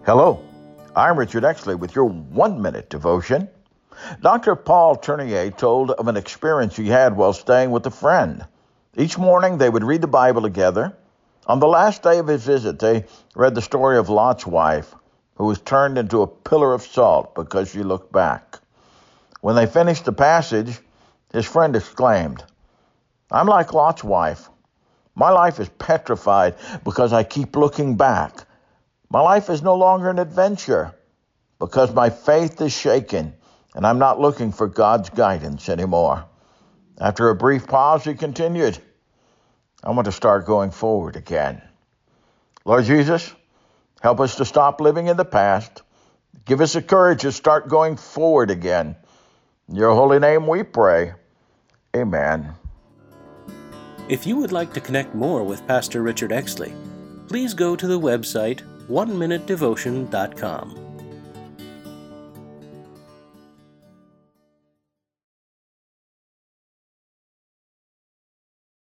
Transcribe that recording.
Hello, I'm Richard Exley with your 1-minute devotion. Dr. Paul Tournier told of an experience he had while staying with a friend. Each morning they would read the Bible together. On the last day of his visit, they read the story of Lot's wife, who was turned into a pillar of salt because she looked back. When they finished the passage, his friend exclaimed, "I'm like Lot's wife. My life is petrified because I keep looking back. My life is no longer an adventure because my faith is shaken and I'm not looking for God's guidance anymore." After a brief pause, he continued, "I want to start going forward again." Lord Jesus, help us to stop living in the past. Give us the courage to start going forward again. In your holy name we pray. Amen. If you would like to connect more with Pastor Richard Exley, please go to the website oneminutedevotion.com.